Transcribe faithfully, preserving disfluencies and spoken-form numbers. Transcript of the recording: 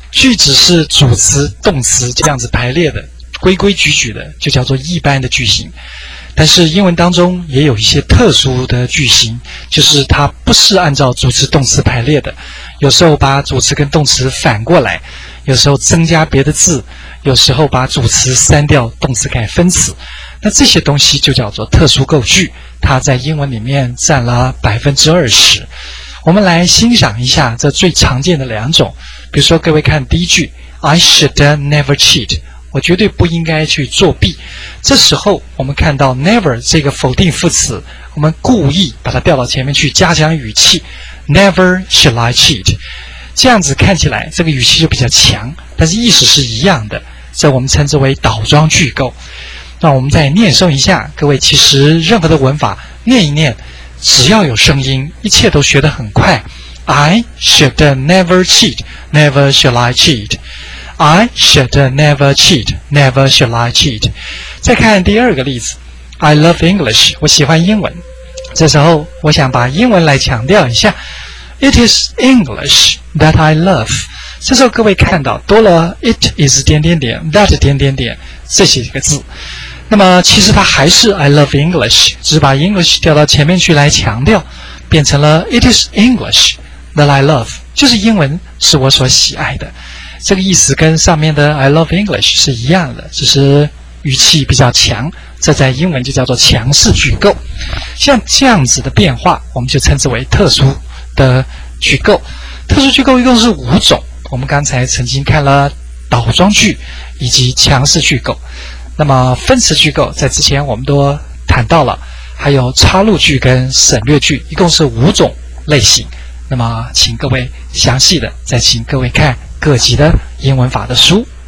句子是主词、动词这样子排列的，规规矩矩的，就叫做一般的句型。但是英文当中也有一些特殊的句型，就是它不是按照主词、动词排列的，有时候把主词跟动词反过来，有时候增加别的字，有时候把主词删掉，动词改分词。那这些东西就叫做特殊构句，它在英文里面占了百分之二十。我们来欣赏一下这最常见的两种。比如说，各位看第一句 ，I should never cheat， 我绝对不应该去作弊。这时候我们看到 never 这个否定副词，我们故意把它调到前面去，加强语气 ，Never should I cheat。这样子看起来这个语气就比较强，但是意思是一样的。这我们称之为倒装句构。那我们再念诵一下，各位其实任何的文法念一念，只要有声音，一切都学得很快。I should never cheat, never shall I cheat. I should never cheat, never shall I cheat. 再看第二个例子 I love English, 我喜欢英文。这时候我想把英文来强调一下 It is English that I love. 这时候各位看到多了 It is 点点点 That 点点点这些个字，那么其实它还是 I love English， 只是把 English 调到前面去来强调，变成了 It is English that I love， 就是英文是我所喜爱的。这个意思跟上面的 I love English 是一样的，只是语气比较强，这在英文就叫做强势句构。像这样子的变化，我们就称之为特殊的句构。特殊句构一共是五种，我们刚才曾经看了倒装句以及强势句构。那么分词句构在之前我们都谈到了，还有插入句跟省略句，一共是五种类型。那么请各位详细的再请各位看各级的英文法的书。